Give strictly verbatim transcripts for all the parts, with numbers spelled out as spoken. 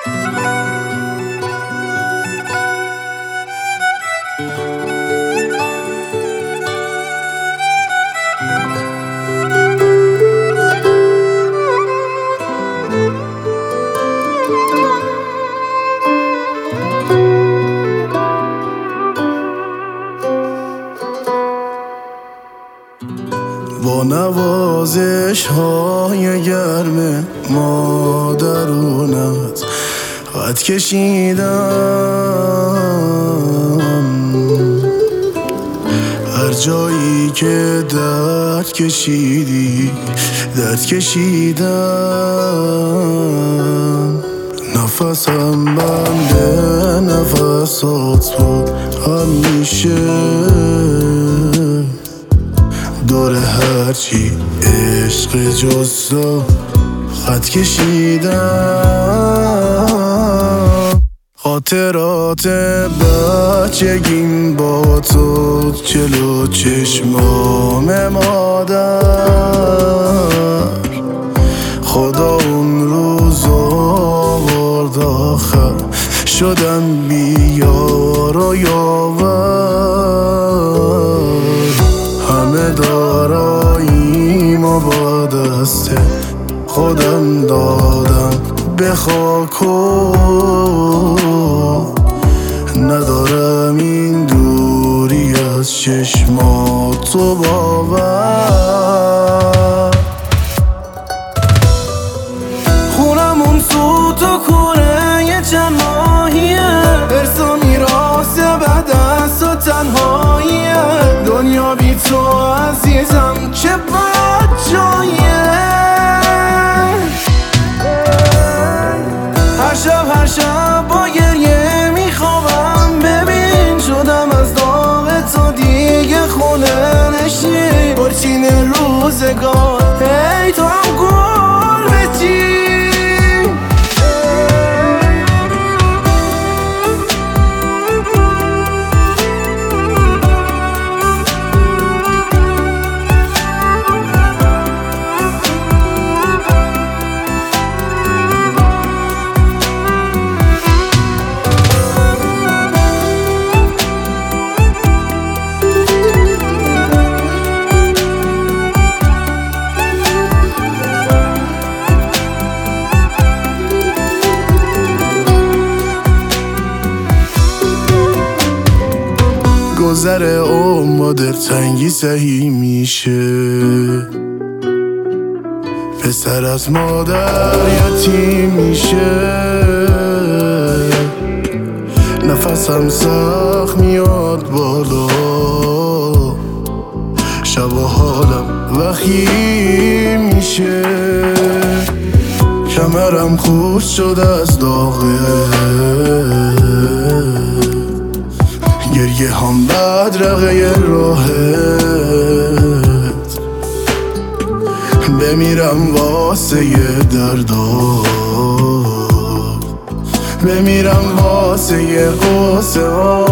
با نوازش های گرم مادرونت خط کشیدم، هر جایی که درد کشیدی درد کشیدم. نفسم بنده نفسات بود همیشه، دور هرچی عشق جزا خط کشیدم. خاطرات بچگیم با تو جلو چشمام مادر، خدا اون روز آورد آخر شدم بیار و یاور. همه داراییم و با دست خودم دادم به خاک و ندارم این دوری از چشمات و باور. خونم اون سو تو کوره یه چند ماهیه، ارث و میراث بعد از تو تنهاییه. دنیا بی تو عزیزم چه بد جاییه. هر شب هر شب با گریه میخوابم، ببین شدم از داغ تو دیگه خونه نشین. برچین روزگار ای تو هم گل بچین. گذر اون با دلتنگی سهی میشه، پسر از مادر یتیم میشه. نفسم سخت میاد بالا، شب و حالم وخیم میشه. کمرم خورد شده از داغه، گریه هم بدرقه راهت. بمیرم واسه ی دردا، بمیرم واسه ی قصه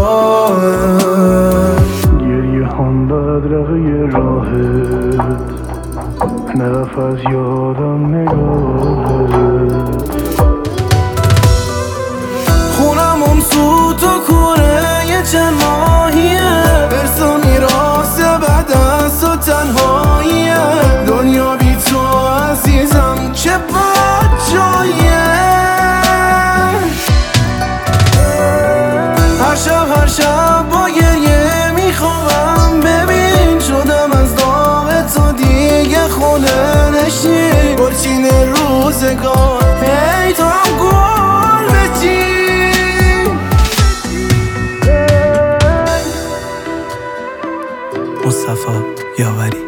آهت. گریه هم بدرقه راهت، نرفت از یادم نگاهت. خونم اون سو تو کوره یه چند ماهیه، ارث و میراث بعد از تو تنهاییه. دنیا بی تو عزیزم چه بد جاییه. هر شب هر شب با گریه میخوابم، ببین شدم از داغ تو دیگه خونه نشین. برچین روزگار ای تو هم گل بچین. مصطفی یاوری.